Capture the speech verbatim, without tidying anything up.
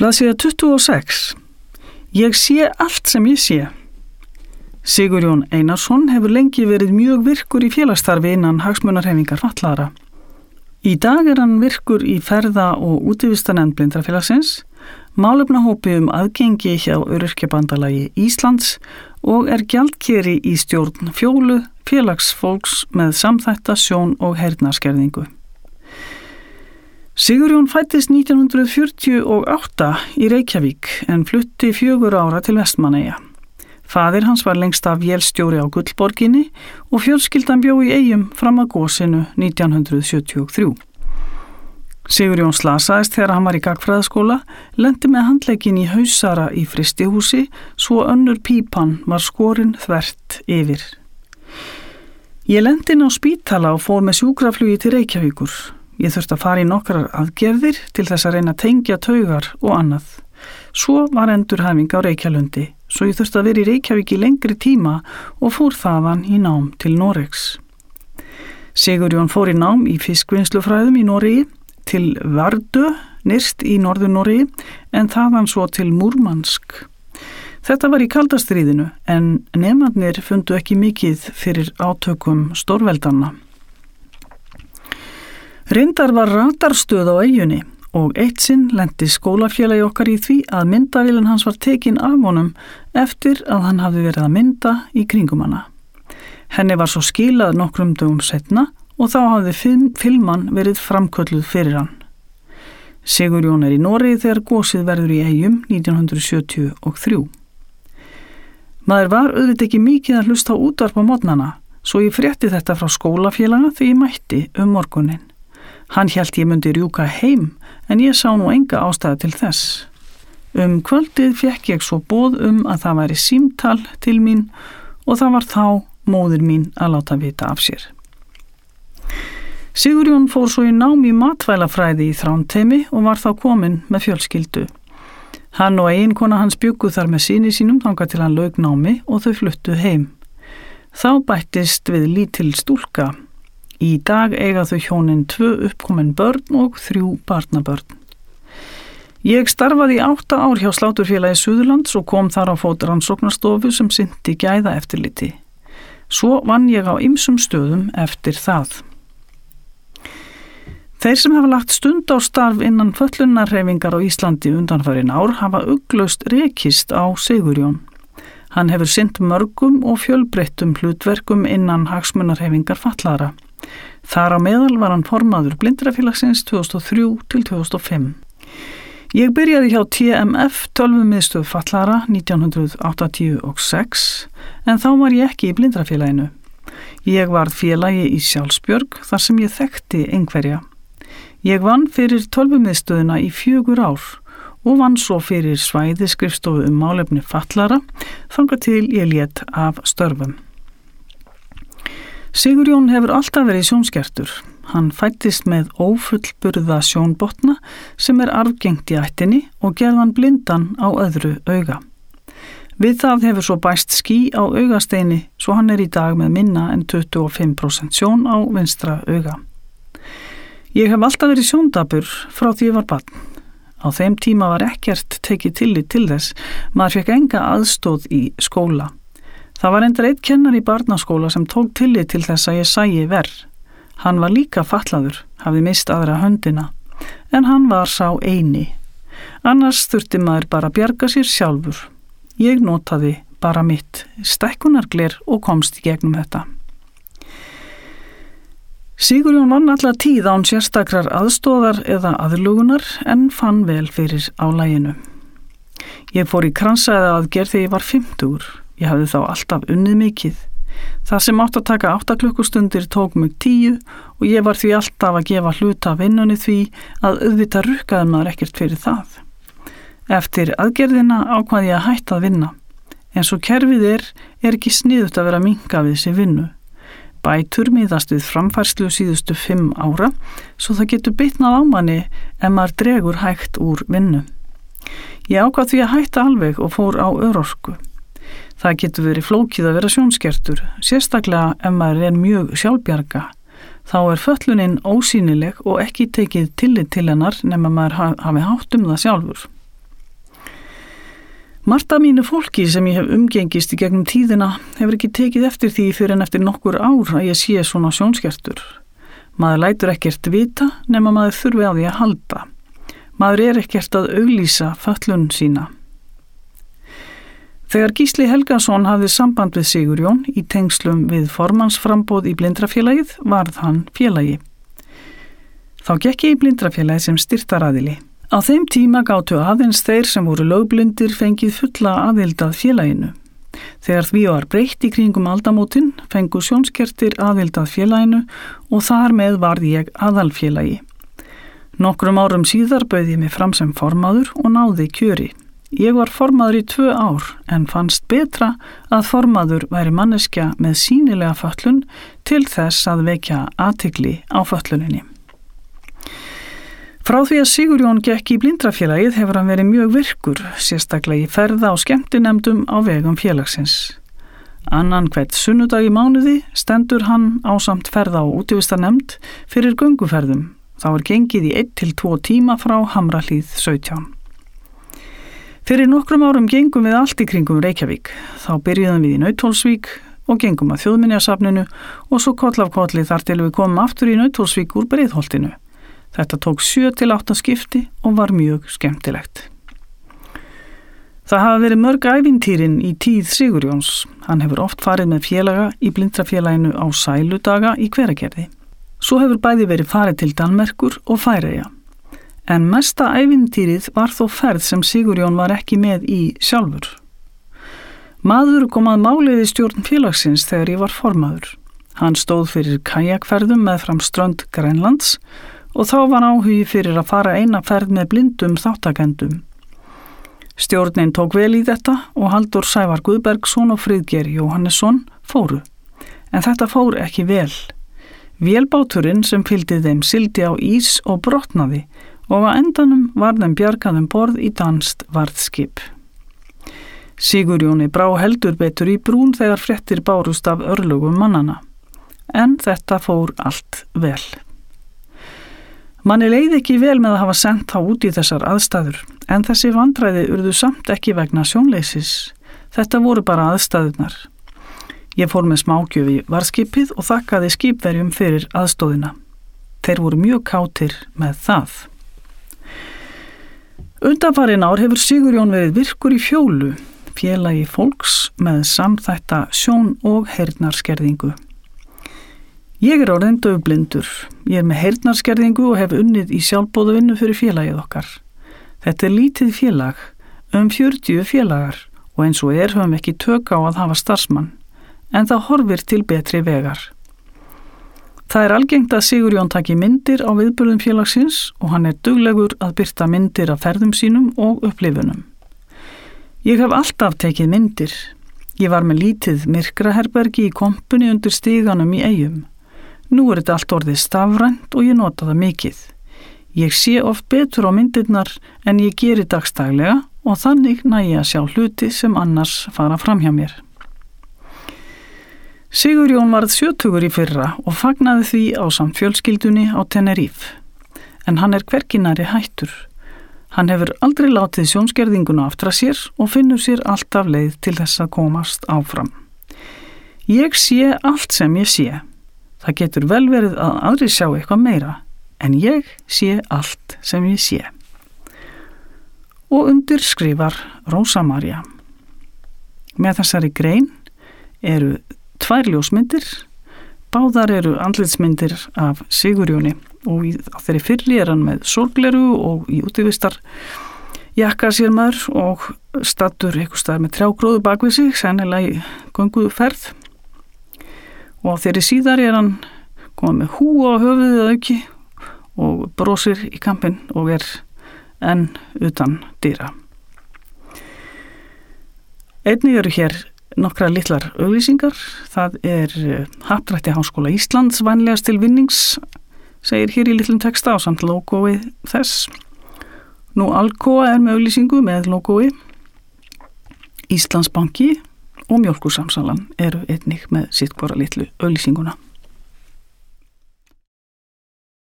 Blaðsíða tuttugu og sex. Ég sé allt sem ég sé. Sigurjón Einarsson hefur lengi verið mjög virkur í félagsstarfi innan hagsmunahreyfingar fatlaðra. Í dag er hann virkur í ferða- og útivistarnefnd Blindrafélagsins, málefnahópi um aðgengi hjá Öryrkjabandalagi Íslands og er gjaldkeri í stjórn Fjólu, félagsfólks með samþætta sjón- og heyrnarskerðingu. Sigurjón fæddist nítján hundruð fjörutíu og átta í Reykjavík en flutti fjögur ára til Vestmannaeyja. Faðir hans var lengst af vélstjóri á Gullborginni og fjölskyldan bjó í Eyjum fram að gosinu nítján hundruð sjötíu og þrjú. Sigurjón slasaðist þegar hann var í gagnfræðaskóla, lenti með handlegginn í hausara í frystihúsi, svo önnur pípan var skorin þvert yfir. Ég lendi inn á spítala og fór með sjúkraflugi til Reykjavíkur. Ég þurfti að fara í nokkrar aðgerðir til þess að reyna að tengja taugar og annað. Svo var endurhæfing á Reykjalundi, svo ég þurfti að vera í Reykjavík í lengri tíma og fór þaðan í nám til Noregs. Sigurjón fór í nám í fiskvinnslufræðum í Noregi, til Vardø, nyrst í Norður-Noregi, en þaðan svo til Múrmansk. Þetta var í kalda stríðinu, en nemarnir fundu ekki mikið fyrir átökum stórveldanna. Reyndar var radarstöð á eyjunni og eitt sinn lenti skólafélagi okkar í því að myndavélin hans var tekin af honum eftir að hann hafði verið að mynda í kringum hana. Henni var svo skilað nokkrum dögum seinna og þá hafði film, filman verið framkölluð fyrir hann. Sigurjón er í Noregi þegar gosið verður í Eyjum nítján hundruð sjötíu og þrjú. Maður var auðvitað ekki mikið að hlusta á útvarp á morgnana, svo ég frétti þetta frá skólafélaga því ég mætti um morgunin. Hann hélt ég myndi rjúka heim, en ég sá nú enga ástæðu til þess. Um kvöldið fékk ég svo boð um að það væri símtal til mín og það var þá móðir mín að láta vita af sér. Sigurjón fór svo í nám í matvælafræði í Þrándheimi og var þá kominn með fjölskyldu. Hann og eiginkona hans bjuggu þar með syni sínum þangað til hann lauk námi og þau fluttu heim. Þá bættist við lítil stúlka. Í dag eiga þau hjónin tvö uppkomin börn og þrjú barnabörn. Ég starfaði í átta ár hjá Sláturfélagi Suðurlands og kom þar á fót rannsóknarstofu sem sinnti gæða eftirliti. Svo vann ég á ýmsum stöðum eftir það. Þeir sem hafa lagt stund á starf innan föllunarhreyfingar á Íslandi undanfarin ár hafa ugglaust rekist á Sigurjón. Hann hefur sinnt mörgum og fjölbreyttum hlutverkum innan hagsmunarhreyfingar fatlaðra. Þar á meðal var hann formaður Blindrafélagsins tvö þúsund og þrjú til tvö þúsund og fimm. Ég byrjaði hjá T M F tölvumiðstöð fatlaðra nítján hundruð áttatíu og sex en þá var ég ekki í Blindrafélaginu. Ég varð félagi í Sjálfsbjörg þar sem ég þekkti einhverja. Ég vann fyrir tölvumiðstöðina í fjögur ár og vann svo fyrir svæði skrifstofu um málefni fatlaðra þangað til ég lét af störfum. Sigurjón hefur alltaf verið sjónskertur. Hann fæddist með ófullburða sjónbotna sem er arfgengt í ættinni og gerðan blindan á öðru auga. Við það hefur svo bæst ský á augasteini svo hann er í dag með minna en tuttugu og fimm prósent sjón á vinstra auga. Ég hef alltaf verið sjóndapur frá því ég var barn. Á þeim tíma var ekkert tekið tillit til þess, maður fekk enga aðstóð í skóla. Það var endur eitt kennar í barnaskóla sem tók tillit til þess að ég sæi verð. Hann var líka fatlaður, hafði mist aðra höndina, en hann var sá eini. Annars þurfti maður bara að bjarga sér sjálfur. Ég notaði bara mitt stækkunargler og komst í gegnum þetta. Sigurjón vann alla tíð án sérstakrar aðstóðar eða aðlugunar en fann vel fyrir álaginu. Ég fór í kransaða aðgerð þegar ég var fimmtugur. Ég hafði þá alltaf unnið mikið. Það sem átt að taka átta klukkustundir tók mig tíu og ég var því alltaf að gefa hluta vinnunni því að auðvitað rukkaði maður ekkert fyrir það. Eftir aðgerðina ákvað ég að hætta að vinna. En svo kerfið er, er ekki sniðugt að vera að minnka við sér vinnu. Bætur miðast við framfærslu síðustu fimm ára, svo það getur bitnað á manni ef maður dregur hægt úr vinnu. Ég ákvað því að hætta alveg og fór á örorku. Það getur verið flókið að vera sjónskertur, sérstaklega ef maður er mjög sjálfbjarga. Þá er fötlunin ósýnileg og ekki tekið tillit til hennar nema maður hafi hátt um það sjálfur. Margt af mínu fólki sem ég hef umgengist í gegnum tíðina hefur ekki tekið eftir því fyrir en eftir nokkur ár að ég sé svona sjónskertur. Maður lætur ekkert vita nema maður þurfi á því að halda. Maður er ekkert að auglýsa fötlun sína. Þegar Gísli Helgason hafði samband við Sigurjón í tengslum við formannsframboð í Blindrafélagið varð hann félagi. Þá gekk ég í Blindrafélagið sem styrktaraðili. Á þeim tíma gátu aðeins þeir sem voru lögblindir fengið fulla aðild að félaginu. Þegar því var breytt í kringum aldamótin fengu sjónskertir aðild að félaginu og þar með varð ég aðalfélagi. Nokkrum árum síðar bauð ég mig fram sem formaður og náði kjöri. Ég var formaður í tvö ár en fannst betra að formaður væri manneskja með sýnilega fötlun til þess að vekja athygli á fötluninni. Frá því að Sigurjón gekk í Blindrafélagið hefur hann verið mjög virkur, sérstaklega í ferða og skemmtinemdum á vegum félagsins. Annan hvern sunnudag í mánuði stendur hann ásamt ferða og útivistarnemnd fyrir gönguferðum. Þá er gengið í einn til tvo tíma frá Hamrahlíð sautján. Fyrir nokkrum árum gengum við allt í kringum Reykjavík. Þá byrjuðum við í Nauthólsvík og gengum að Þjóðminjasafninu og svo koll af kolli þar til við komum aftur í Nauthólsvík úr Breiðholtinu. Þetta tók sjö til átta skipti og var mjög skemmtilegt. Það hafa verið mörg ævintýrin í tíð Sigurjóns. Hann hefur oft farið með félaga í Blindrafélaginu á sæludaga í Hveragerði. Svo hefur bæði verið farið til Danmerkur og Færeyja. En mesta ævintýrið var þó ferð sem Sigurjón var ekki með í sjálfur. Maður kom að máli við stjórn félagsins þegar ég var formaður. Hann stóð fyrir kajakferðum með fram strönd Grænlands og þá var áhugi fyrir að fara eina ferð með blindum þáttakendum. Stjórnin tók vel í þetta og Halldór Sævar Guðbergsson og Friðgeir Jóhannesson fóru. En þetta fór ekki vel. Vélbáturinn sem fylgdi þeim sigldi á ís og brotnaði og á endanum var þeim bjargað um borð í danskt varðskip. Sigurjóni brá heldur betur í brún þegar fréttir bárust af örlögum mannana. En þetta fór allt vel. Manni leið ekki vel með að hafa sendt þá út í þessar aðstæður, en þessi vandræði urðu samt ekki vegna sjónleysis. Þetta voru bara aðstæðurnar. Ég fór með smágjöf í varðskipið og þakkaði skipverjum fyrir aðstóðina. Þeir voru mjög kátir með það. Undanfarin ár hefur Sigurjón verið virkur í Fjólu, félagi fólks með samþætta sjón- og heyrnarskerðingu. Ég er orðinn daufblindur. Ég er með heyrnarskerðingu og hef unnið í sjálfboðavinnu fyrir félagið okkar. Þetta er lítið félag, um fjörutíu félagar og eins og er höfum ekki tök á að hafa starfsmann, en það horfir til betri vegar. Það er algengt að Sigurjón taki myndir á viðburðum félagsins og hann er duglegur að birta myndir af ferðum sínum og upplifunum. Ég hef alltaf tekið myndir. Ég var með lítið myrkraherbergi í kompunni undir stiganum í Eyjum. Nú er þetta allt orðið stafrænt og ég nota það mikið. Ég sé oft betur á myndirnar en ég geri dagstaglega og þannig næ ég að sjá hluti sem annars fara fram hjá mér. Sigurjón varð sjötugur í fyrra og fagnaði því ásamt fjölskyldunni á Tenerife. En hann er hverginari hættur. Hann hefur aldrei látið sjónskerðinguna aftra sér og finnur sér alltaf leið til þess að komast áfram. Ég sé allt sem ég sé. Það getur vel verið að aðri sjá eitthvað meira, en ég sé allt sem ég sé. Og undir skrifar Rósa María. Með þessari grein eru tvær ljósmyndir, báðar eru andlitsmyndir af Sigurjóni og í þeirri fyrri er hann með sólgleru og í útivistar jakka sér maður og stattur einhvers staðar með trjágróðu bakvið sig, sennilega í gönguferð. Og þeirri síðar er hann komið með húa á höfuðið að auki og brosir í kampinn og er enn utan dyra. Einnig eru hér nokkra litlar auglýsingar. Það er Happdrætti Háskóla Íslands vænlegast til vinnings, segir hér í litlum texta á samt logói þess. Nú Alcoa er með auglýsingu með logói. Íslandsbanki og Mjólkursamsalan eru einnig með sitt hvora litlu auglýsinguna.